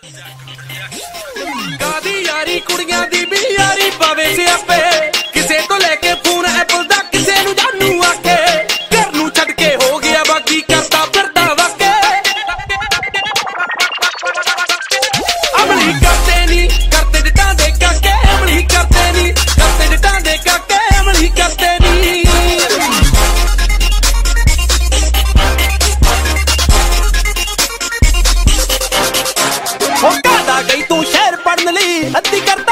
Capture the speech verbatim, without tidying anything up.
ਕਾਦੀ ਯਾਰੀ ਕੁੜੀਆਂ ਦੀ ਵੀ ਯਾਰੀ ਪਾਵੇ ਸਿਆਪੇ, ਕਿਸੇ ਤੋਂ ਲੈ ਕੇ ਫੋਨ ਐਪਲ ਦਾ ਕਿਸੇ ਨੂੰ ਜਾਨੂ ਆਖੇ, ਘਰ ਨੂੰ ਛੱਡ ਕੇ ਹੋ ਗਿਆ ਬਾਕੀ ਕਰਦਾ ਫਿਰਦਾ ਵਾਕੇ। ਅਮਲੀ ਕਰਦੇ ਨੀ ਕਰਦੇ ਜਟਾਂ ਦੇ ਕਾਕੇ, ਅਮਲੀ ਕਰਦੇ ਨੀ ਕਰਦੇ ਜਟਾਂ ਦੇ ਕਾਕੇ, ਅਮਲੀ ਕਰਦੇ ਨੀ। ਹੋ ਕਾਦਾ ਗਈ ਤੂੰ ਸ਼ਹਿਰ ਪੜਨ ਲਈ, ਅੱਧੀ ਕਰਦਾ